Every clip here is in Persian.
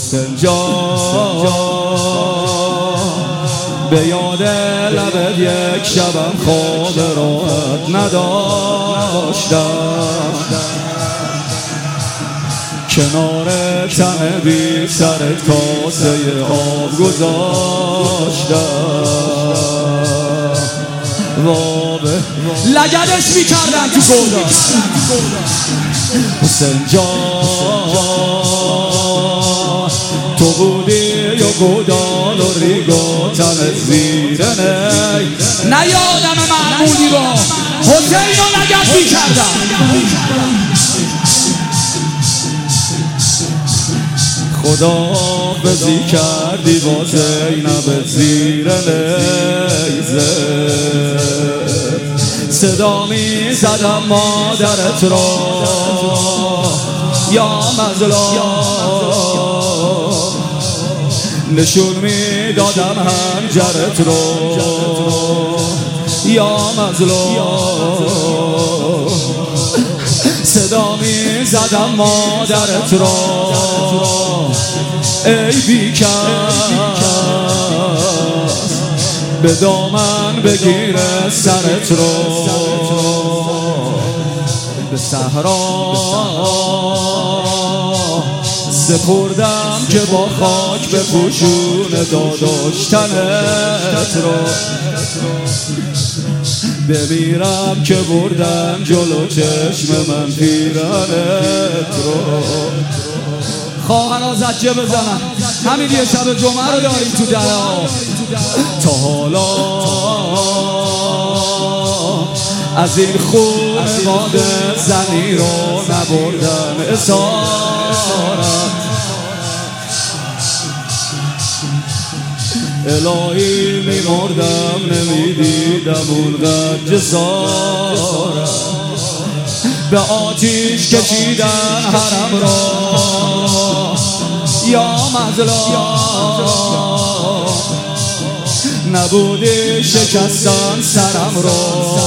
حسین جان به یاد لبت یک شبم خواب راحت نداشتم، کنار تن بی سرت کاسه آب گذاشتم، لگدش میکردن تو گودا. حسین جان تو بودی یا گودال و ریگا تن زیرنه، نیادم محمودی رو حسین رو لگد میکردن. خدا بزی کردی با زینب زیر نیزه، صدا می زدم مادرت را یا مظلوم، نشون می دادم حنجرت را یا مظلوم، صدا می زدم مادرت را ای بیکس به دامن بگیره سرت رو، به صحرا سپردم که با خاک به پوشون داداشتنت رو، بمیرم که بردم جلو چشم من پیرانت رو. خواهرها زجه بزنن، همین یه شب جمعه رو داریم تو درها. تا حالا از این خونواده زنی رو نبردن اسارت، الهی میمردم نمیدیدم اونقدر جسارت، به آتیش کشیدن حرم را یا مظلوم، نبودی شکستن سرم را،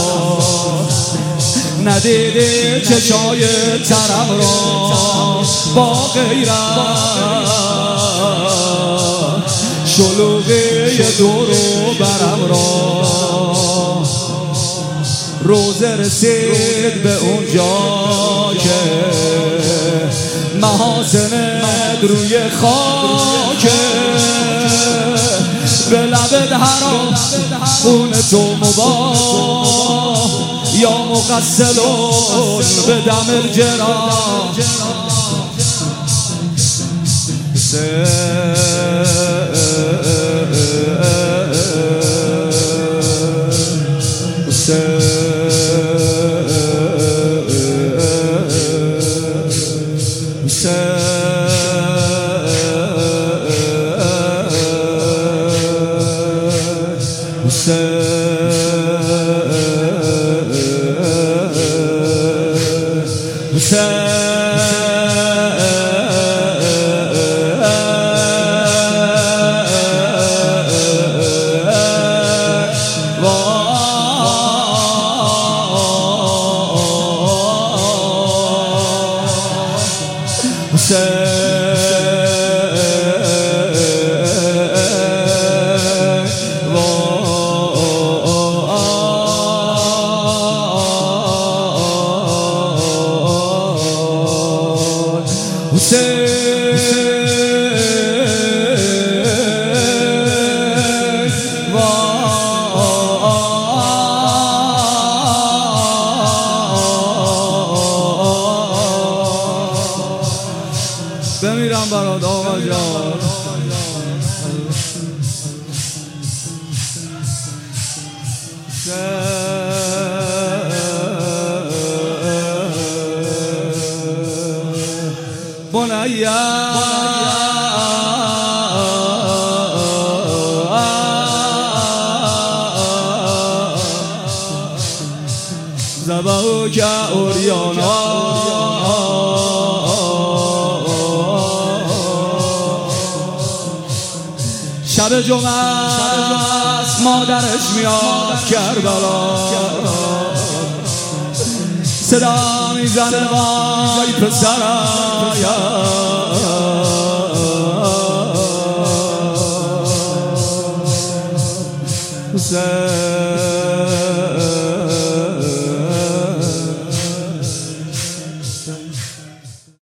ندیدی چشای ترم را با غیرت، شلوغی دور و برم را، روزه رسید به اونجا که محاسنت روی خاکه، به لبت حرام خون تو مباح یا مغسلون به دم الجراح. بمیرم برات آقا جان. بنیا زباوک اوریانا شب جمعه است مادرش میاد کربلا، صدا میزنه وای پسرم حسین